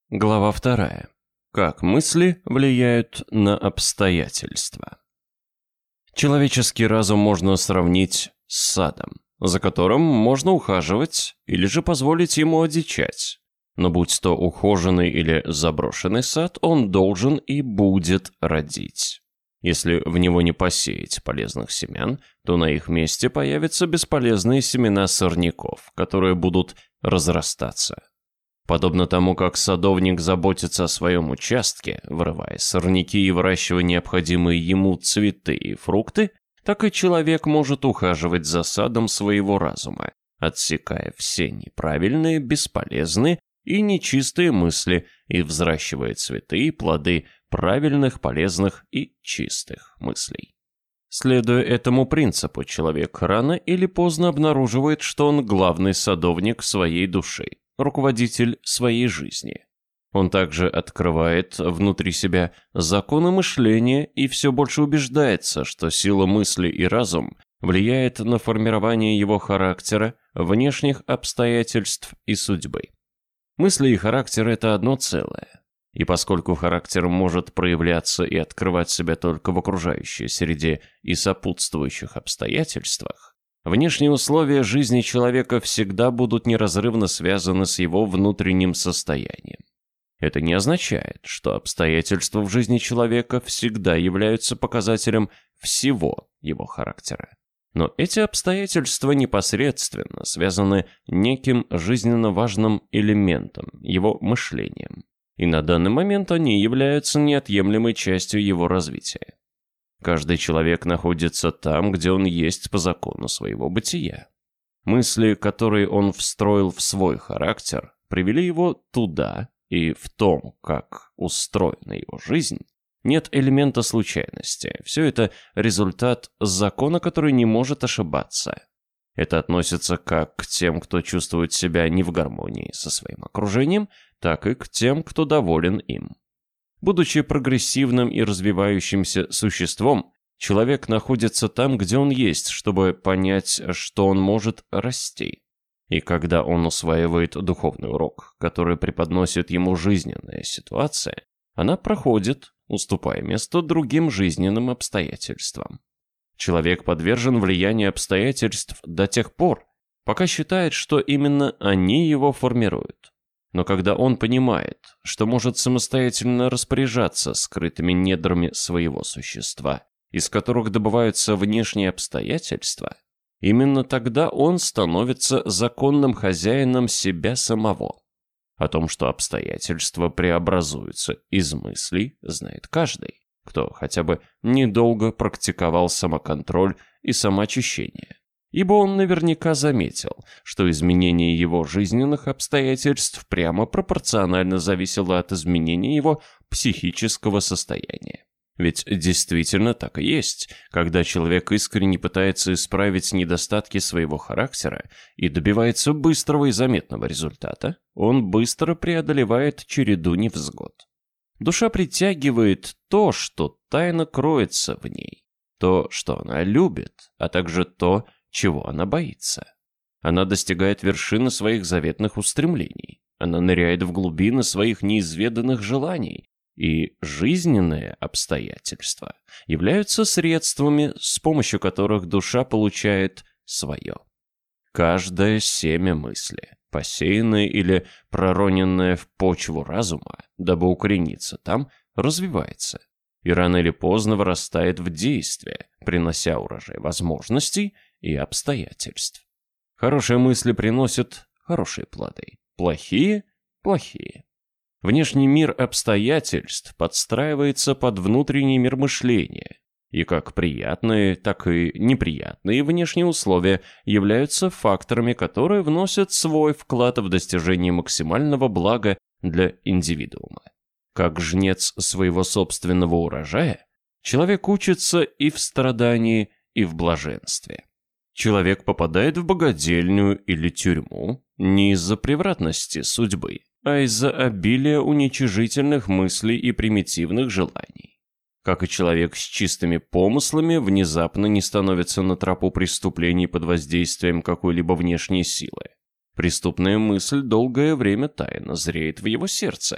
Глава 2. Как мысли влияют на обстоятельства. Человеческий разум можно сравнить с садом, за которым можно ухаживать или же позволить ему одичать. Но будь то ухоженный или заброшенный сад, он должен и будет родить. Если в него не посеять полезных семян, то на их месте появятся бесполезные семена сорняков, которые будут разрастаться. Подобно тому, как садовник заботится о своем участке, вырывая сорняки и выращивая необходимые ему цветы и фрукты, так и человек может ухаживать за садом своего разума, отсекая все неправильные, бесполезные и нечистые мысли и взращивая цветы и плоды правильных, полезных и чистых мыслей. Следуя этому принципу, человек рано или поздно обнаруживает, что он главный садовник своей души, руководитель своей жизни. Он также открывает внутри себя законы мышления и все больше убеждается, что сила мысли и разум влияет на формирование его характера, внешних обстоятельств и судьбы. Мысли и характер – это одно целое. И поскольку характер может проявляться и открывать себя только в окружающей среде и сопутствующих обстоятельствах, внешние условия жизни человека всегда будут неразрывно связаны с его внутренним состоянием. Это не означает, что обстоятельства в жизни человека всегда являются показателем всего его характера. Но эти обстоятельства непосредственно связаны неким жизненно важным элементом, его мышлением. И на данный момент они являются неотъемлемой частью его развития. Каждый человек находится там, где он есть по закону своего бытия. Мысли, которые он встроил в свой характер, привели его туда, и в том, как устроена его жизнь, нет элемента случайности. Все это результат закона, который не может ошибаться. Это относится как к тем, кто чувствует себя не в гармонии со своим окружением, так и к тем, кто доволен им. Будучи прогрессивным и развивающимся существом, человек находится там, где он есть, чтобы понять, что он может расти. И когда он усваивает духовный урок, который преподносит ему жизненная ситуация, она проходит, уступая место другим жизненным обстоятельствам. Человек подвержен влиянию обстоятельств до тех пор, пока считает, что именно они его формируют. Но когда он понимает, что может самостоятельно распоряжаться скрытыми недрами своего существа, из которых добываются внешние обстоятельства, именно тогда он становится законным хозяином себя самого. О том, что обстоятельства преобразуются из мыслей, знает каждый, кто хотя бы недолго практиковал самоконтроль и самоочищение. Ибо он наверняка заметил, что изменение его жизненных обстоятельств прямо пропорционально зависело от изменения его психического состояния. Ведь действительно так и есть, когда человек искренне пытается исправить недостатки своего характера и добивается быстрого и заметного результата, он быстро преодолевает череду невзгод. Душа притягивает то, что тайно кроется в ней, то, что она любит, а также то, чего она боится. Она достигает вершины своих заветных устремлений. Она ныряет в глубины своих неизведанных желаний. И жизненные обстоятельства являются средствами, с помощью которых душа получает свое. Каждое семя мысли, посеянное или пророненное в почву разума, дабы укорениться там, развивается. И рано или поздно вырастает в действие, принося урожай возможностей и обстоятельств. Хорошие мысли приносят хорошие плоды, плохие – плохие. Внешний мир обстоятельств подстраивается под внутренний мир мышления, и как приятные, так и неприятные внешние условия являются факторами, которые вносят свой вклад в достижение максимального блага для индивидуума. Как жнец своего собственного урожая, человек учится и в страдании, и в блаженстве. Человек попадает в богадельню или тюрьму не из-за превратности судьбы, а из-за обилия уничижительных мыслей и примитивных желаний. Как и человек с чистыми помыслами внезапно не становится на тропу преступлений под воздействием какой-либо внешней силы. Преступная мысль долгое время тайно зреет в его сердце,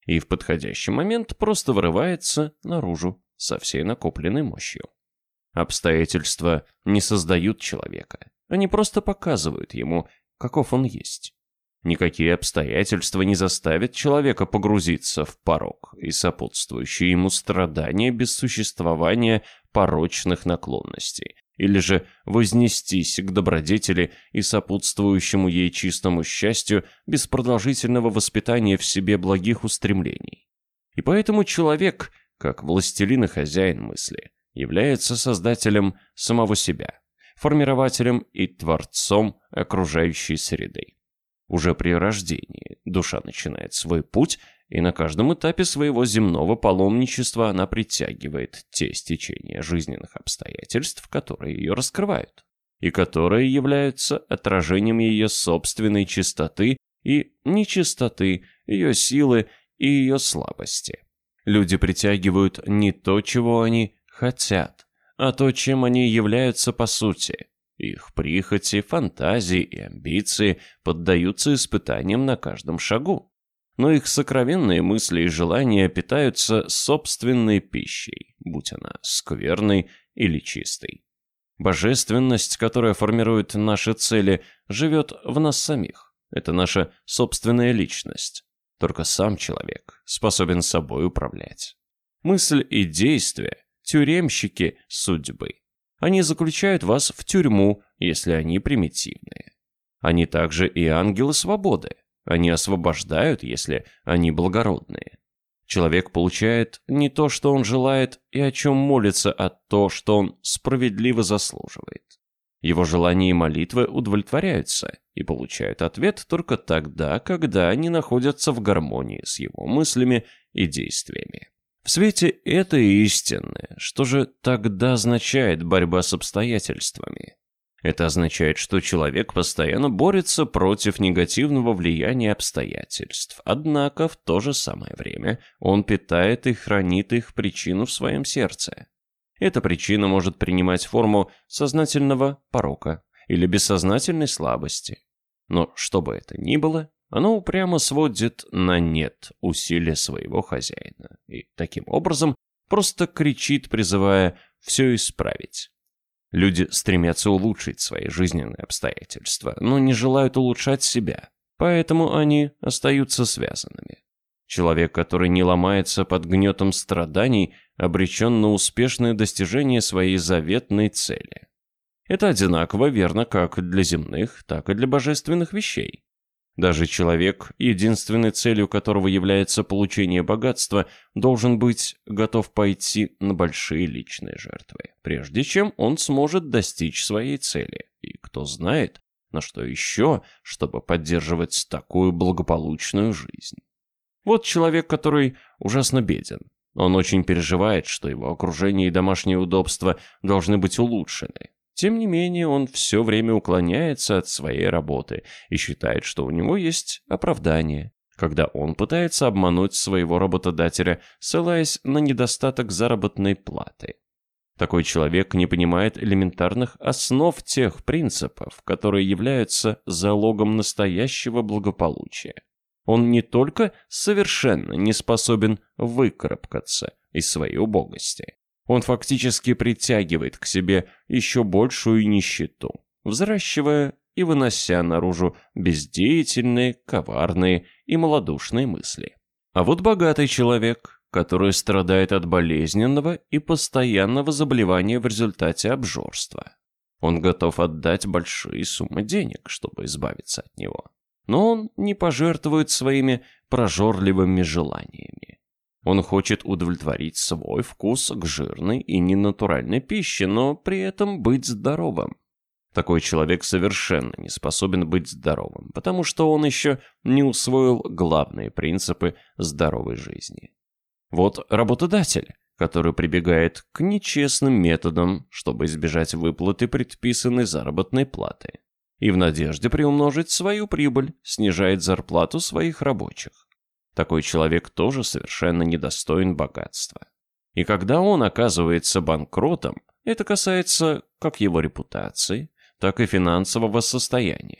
и в подходящий момент просто вырывается наружу со всей накопленной мощью. Обстоятельства не создают человека, они просто показывают ему, каков он есть. Никакие обстоятельства не заставят человека погрузиться в порок и сопутствующие ему страдания без существования порочных наклонностей, или же вознестись к добродетели и сопутствующему ей чистому счастью без продолжительного воспитания в себе благих устремлений. И поэтому человек, как властелин и хозяин мысли, является создателем самого себя, формирователем и творцом окружающей среды. Уже при рождении душа начинает свой путь, и на каждом этапе своего земного паломничества она притягивает те стечения жизненных обстоятельств, которые ее раскрывают, и которые являются отражением ее собственной чистоты и нечистоты, ее силы и ее слабости. Люди притягивают не то, чего они хотят, а то, чем они являются по сути. Их прихоти, фантазии и амбиции поддаются испытаниям на каждом шагу. Но их сокровенные мысли и желания питаются собственной пищей, будь она скверной или чистой. Божественность, которая формирует наши цели, живет в нас самих. Это наша собственная личность. Только сам человек способен собой управлять. Мысль и действие – тюремщики судьбы. Они заключают вас в тюрьму, если они примитивные. Они также и ангелы свободы. Они освобождают, если они благородные. Человек получает не то, что он желает и о чем молится, а то, что он справедливо заслуживает. Его желания и молитвы удовлетворяются и получают ответ только тогда, когда они находятся в гармонии с его мыслями и действиями. В свете этой истины, что же тогда означает борьба с обстоятельствами? Это означает, что человек постоянно борется против негативного влияния обстоятельств, однако в то же самое время он питает и хранит их причину в своем сердце. Эта причина может принимать форму сознательного порока или бессознательной слабости. Но что бы это ни было, оно упрямо сводит на нет усилия своего хозяина и таким образом просто кричит, призывая все исправить. Люди стремятся улучшить свои жизненные обстоятельства, но не желают улучшать себя, поэтому они остаются связанными. Человек, который не ломается под гнетом страданий, обречен на успешное достижение своей заветной цели. Это одинаково верно как для земных, так и для божественных вещей. Даже человек, единственной целью которого является получение богатства, должен быть готов пойти на большие личные жертвы, прежде чем он сможет достичь своей цели. И кто знает, на что еще, чтобы поддерживать такую благополучную жизнь. Вот человек, который ужасно беден. Он очень переживает, что его окружение и домашние удобства должны быть улучшены. Тем не менее, он все время уклоняется от своей работы и считает, что у него есть оправдание, когда он пытается обмануть своего работодателя, ссылаясь на недостаток заработной платы. Такой человек не понимает элементарных основ тех принципов, которые являются залогом настоящего благополучия. Он не только совершенно не способен выкарабкаться из своей убогости, он фактически притягивает к себе еще большую нищету, взращивая и вынося наружу бездеятельные, коварные и малодушные мысли. А вот богатый человек, который страдает от болезненного и постоянного заболевания в результате обжорства. Он готов отдать большие суммы денег, чтобы избавиться от него. Но он не пожертвует своими прожорливыми желаниями. Он хочет удовлетворить свой вкус к жирной и ненатуральной пище, но при этом быть здоровым. Такой человек совершенно не способен быть здоровым, потому что он еще не усвоил главные принципы здоровой жизни. Вот работодатель, который прибегает к нечестным методам, чтобы избежать выплаты предписанной заработной платы, и в надежде приумножить свою прибыль снижает зарплату своих рабочих. Такой человек тоже совершенно недостоин богатства. И когда он оказывается банкротом, это касается как его репутации, так и финансового состояния.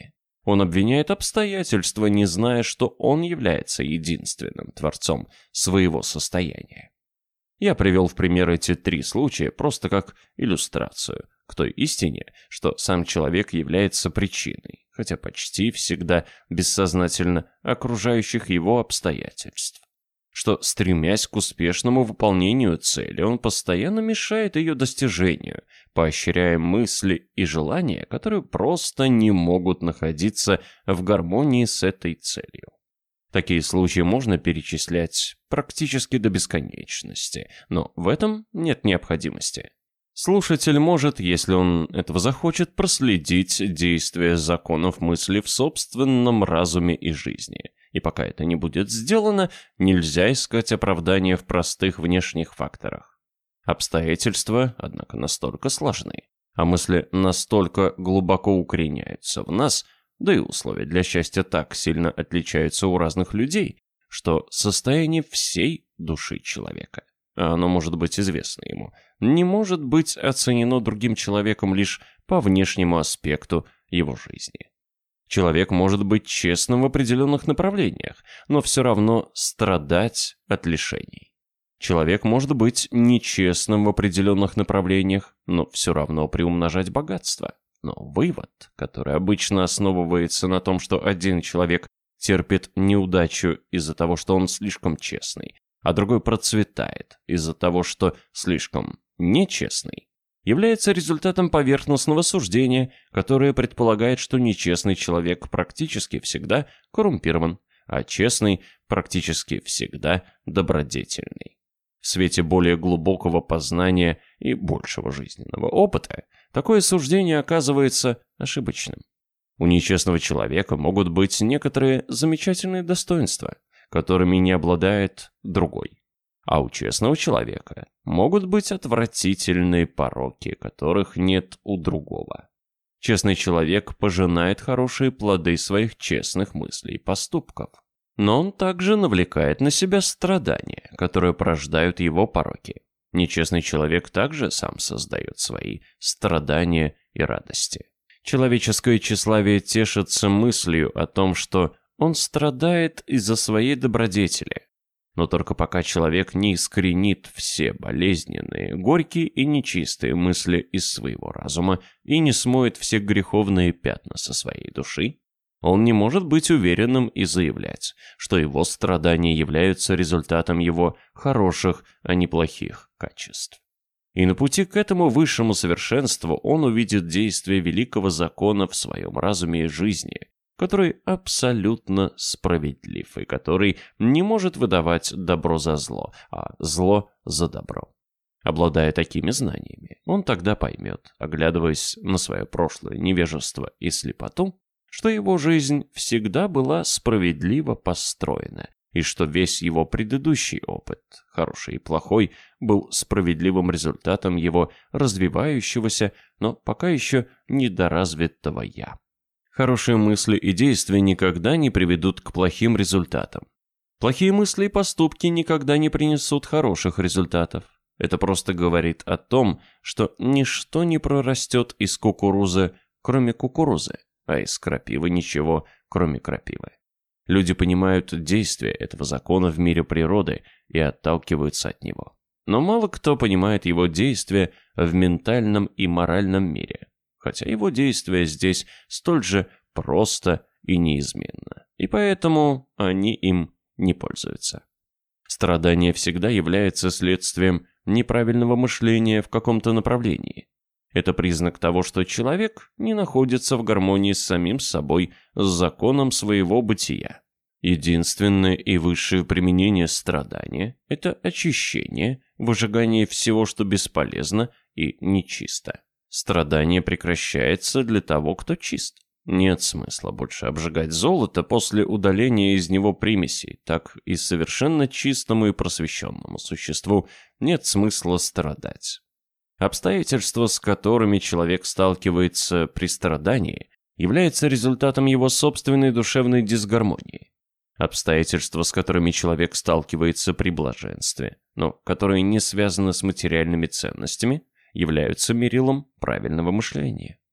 Он обвиняет обстоятельства, не зная, что он является единственным творцом своего состояния. Я привел в пример эти 3 случая просто как иллюстрацию к той истине, что сам человек является причиной, хотя почти всегда бессознательно окружающих его обстоятельств. Что, стремясь к успешному выполнению цели, он постоянно мешает ее достижению, поощряя мысли и желания, которые просто не могут находиться в гармонии с этой целью. Такие случаи можно перечислять практически до бесконечности, но в этом нет необходимости. Слушатель может, если он этого захочет, проследить действие законов мысли в собственном разуме и жизни. И пока это не будет сделано, нельзя искать оправдания в простых внешних факторах. Обстоятельства, однако, настолько сложны, а мысли настолько глубоко укореняются в нас, да и условия для счастья так сильно отличаются у разных людей, что состояние всей души человека, а оно может быть известно ему, не может быть оценено другим человеком лишь по внешнему аспекту его жизни. Человек может быть честным в определенных направлениях, но все равно страдать от лишений. Человек может быть нечестным в определенных направлениях, но все равно приумножать богатство. Но вывод, который обычно основывается на том, что один человек терпит неудачу из-за того, что он слишком честный, а другой процветает из-за того, что слишком нечестный, является результатом поверхностного суждения, которое предполагает, что нечестный человек практически всегда коррумпирован, а честный практически всегда добродетельный. В свете более глубокого познания и большего жизненного опыта такое суждение оказывается ошибочным. У нечестного человека могут быть некоторые замечательные достоинства, которыми не обладает другой. А у честного человека могут быть отвратительные пороки, которых нет у другого. Честный человек пожинает хорошие плоды своих честных мыслей и поступков. Но он также навлекает на себя страдания, которые порождают его пороки. Нечестный человек также сам создает свои страдания и радости. Человеческое тщеславие тешится мыслью о том, что он страдает из-за своей добродетели. Но только пока человек не искоренит все болезненные, горькие и нечистые мысли из своего разума и не смоет все греховные пятна со своей души, он не может быть уверенным и заявлять, что его страдания являются результатом его хороших, а не плохих качеств. И на пути к этому высшему совершенству он увидит действие великого закона в своем разуме и жизни, который абсолютно справедлив и который не может выдавать добро за зло, а зло за добро. Обладая такими знаниями, он тогда поймет, оглядываясь на свое прошлое невежество и слепоту, что его жизнь всегда была справедливо построена, и что весь его предыдущий опыт, хороший и плохой, был справедливым результатом его развивающегося, но пока еще недоразвитого «я». Хорошие мысли и действия никогда не приведут к плохим результатам. Плохие мысли и поступки никогда не принесут хороших результатов. Это просто говорит о том, что ничто не прорастет из кукурузы, кроме кукурузы, а из крапивы ничего, кроме крапивы. Люди понимают действие этого закона в мире природы и отталкиваются от него. Но мало кто понимает его действия в ментальном и моральном мире, хотя его действие здесь столь же просто и неизменно, и поэтому они им не пользуются. Страдание всегда является следствием неправильного мышления в каком-то направлении. Это признак того, что человек не находится в гармонии с самим собой, с законом своего бытия. Единственное и высшее применение страдания – это очищение, выжигание всего, что бесполезно и нечисто. Страдание прекращается для того, кто чист. Нет смысла больше обжигать золото после удаления из него примесей, так и совершенно чистому и просвещенному существу нет смысла страдать. Обстоятельства, с которыми человек сталкивается при страдании, являются результатом его собственной душевной дисгармонии. Обстоятельства, с которыми человек сталкивается при блаженстве, но которые не связаны с материальными ценностями, являются мерилом правильного мышления.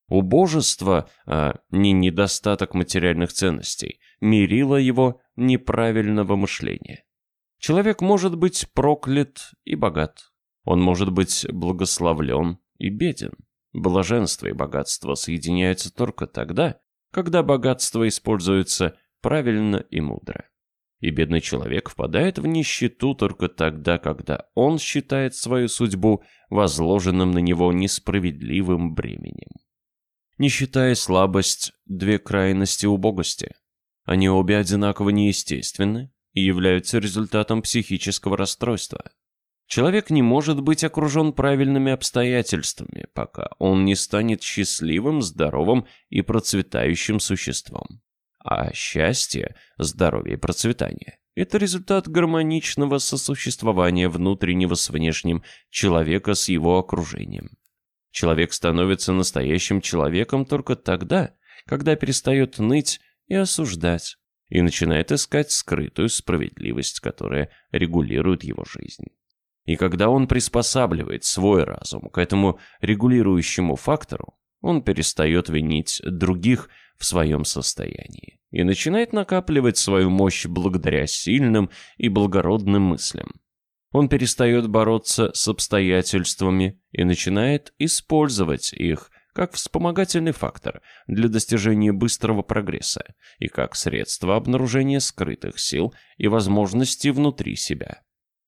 Убожество, а не недостаток материальных ценностей, мерило его неправильного мышления. Человек может быть проклят и богат. Он может быть благословлен и беден. Блаженство и богатство соединяются только тогда, когда богатство используется правильно и мудро. И бедный человек впадает в нищету только тогда, когда он считает свою судьбу возложенным на него несправедливым бременем. Нищета и слабость – две крайности убогости. Они обе одинаково неестественны и являются результатом психического расстройства. Человек не может быть окружен правильными обстоятельствами, пока он не станет счастливым, здоровым и процветающим существом. А счастье, здоровье и процветание – это результат гармоничного сосуществования внутреннего с внешним человека с его окружением. Человек становится настоящим человеком только тогда, когда перестает ныть и осуждать, и начинает искать скрытую справедливость, которая регулирует его жизнь. И когда он приспосабливает свой разум к этому регулирующему фактору, он перестает винить других в своем состоянии и начинает накапливать свою мощь благодаря сильным и благородным мыслям. Он перестает бороться с обстоятельствами и начинает использовать их как вспомогательный фактор для достижения быстрого прогресса и как средство обнаружения скрытых сил и возможностей внутри себя.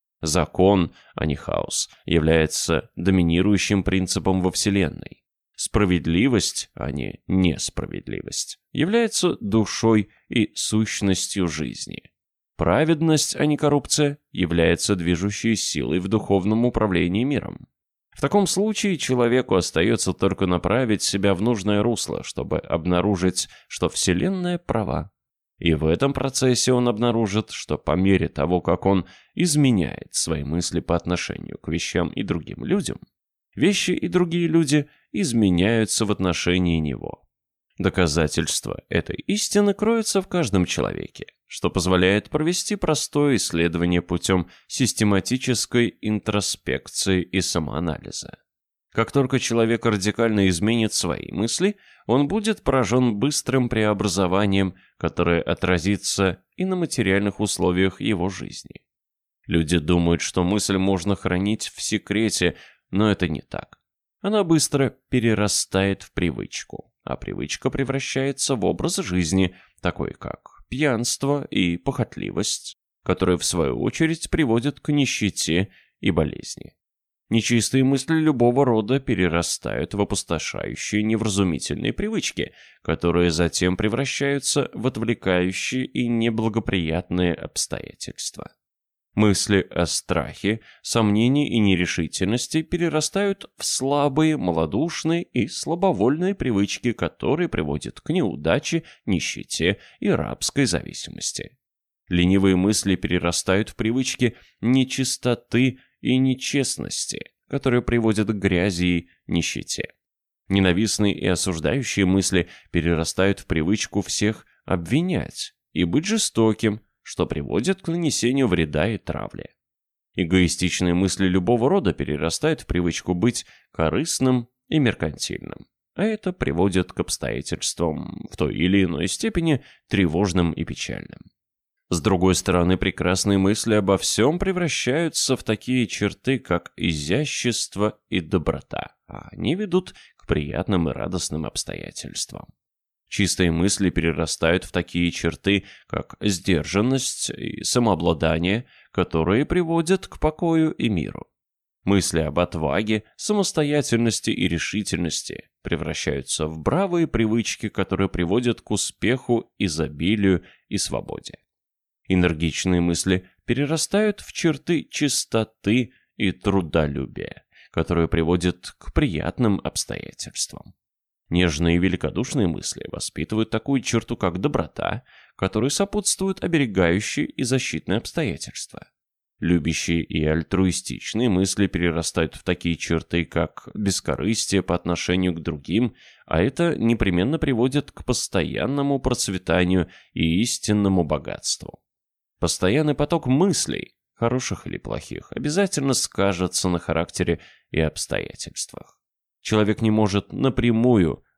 Закон, а не хаос, является доминирующим принципом во Вселенной. Справедливость, а не несправедливость, является душой и сущностью жизни. Праведность, а не коррупция, является движущей силой в духовном управлении миром. В таком случае человеку остается только направить себя в нужное русло, чтобы обнаружить, что Вселенная права. И в этом процессе он обнаружит, что по мере того, как он изменяет свои мысли по отношению к вещам и другим людям, вещи и другие люди изменяются в отношении него. Доказательство этой истины кроется в каждом человеке, что позволяет провести простое исследование путем систематической интроспекции и самоанализа. Как только человек радикально изменит свои мысли, он будет поражен быстрым преобразованием, которое отразится и на материальных условиях его жизни. Люди думают, что мысль можно хранить в секрете, но это не так. Она быстро перерастает в привычку, а привычка превращается в образ жизни, такой как пьянство и похотливость, которые в свою очередь приводят к нищете и болезни. Нечистые мысли любого рода перерастают в опустошающие невразумительные привычки, которые затем превращаются в отвлекающие и неблагоприятные обстоятельства. Мысли о страхе, сомнении и нерешительности перерастают в слабые, малодушные и слабовольные привычки, которые приводят к неудаче, нищете и рабской зависимости. Ленивые мысли перерастают в привычки нечистоты и нечестности, которые приводят к грязи и нищете. Ненавистные и осуждающие мысли перерастают в привычку всех обвинять и быть жестоким, что приводит к нанесению вреда и травле. Эгоистичные мысли любого рода перерастают в привычку быть корыстным и меркантильным, а это приводит к обстоятельствам в той или иной степени тревожным и печальным. С другой стороны, прекрасные мысли обо всем превращаются в такие черты, как изящество и доброта, а они ведут к приятным и радостным обстоятельствам. Чистые мысли перерастают в такие черты, как сдержанность и самообладание, которые приводят к покою и миру. Мысли об отваге, самостоятельности и решительности превращаются в бравые привычки, которые приводят к успеху, изобилию и свободе. Энергичные мысли перерастают в черты чистоты и трудолюбия, которые приводят к приятным обстоятельствам. Нежные и великодушные мысли воспитывают такую черту, как доброта, которой сопутствуют оберегающие и защитные обстоятельства. Любящие и альтруистичные мысли перерастают в такие черты, как бескорыстие по отношению к другим, а это непременно приводит к постоянному процветанию и истинному богатству. Постоянный поток мыслей, хороших или плохих, обязательно скажется на характере и обстоятельствах. Человек не может напрямую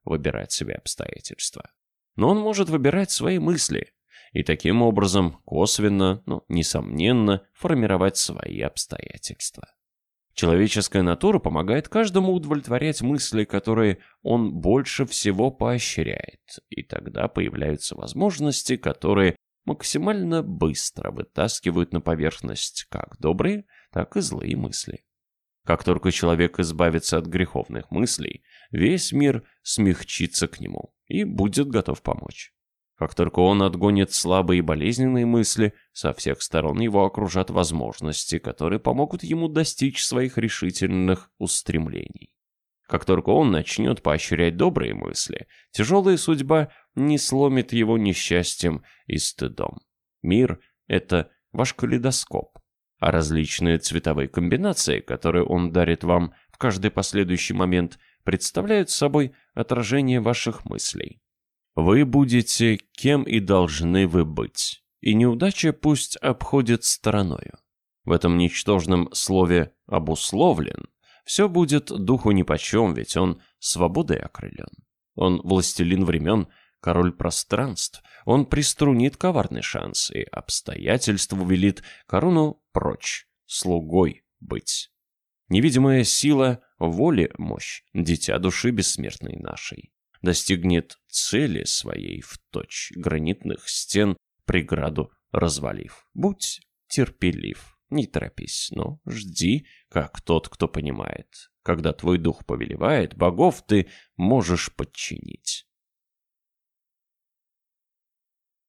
выбирать себе обстоятельства. Но он может выбирать свои мысли и таким образом косвенно, несомненно, формировать свои обстоятельства. Человеческая натура помогает каждому удовлетворять мысли, которые он больше всего поощряет, и тогда появляются возможности, которые максимально быстро вытаскивают на поверхность как добрые, так и злые мысли. Как только человек избавится от греховных мыслей, весь мир смягчится к нему и будет готов помочь. Как только он отгонит слабые и болезненные мысли, со всех сторон его окружат возможности, которые помогут ему достичь своих решительных устремлений. Как только он начнет поощрять добрые мысли, тяжелая судьба не сломит его несчастьем и стыдом. Мир — это ваш калейдоскоп, а различные цветовые комбинации, которые он дарит вам в каждый последующий момент, представляют собой отражение ваших мыслей. Вы будете кем и должны вы быть, и неудача пусть обходит стороною. В этом ничтожном слове «обусловлен» все будет духу нипочем, ведь он свободой окрылен. Он властелин времен, король пространств, он приструнит коварный шанс, и обстоятельству велит корону прочь, слугой быть. Невидимая сила, воли мощь, дитя души бессмертной нашей, достигнет цели своей вточь, гранитных стен преграду развалив. Будь терпелив, не торопись, но жди, как тот, кто понимает. Когда твой дух повелевает, богов ты можешь подчинить.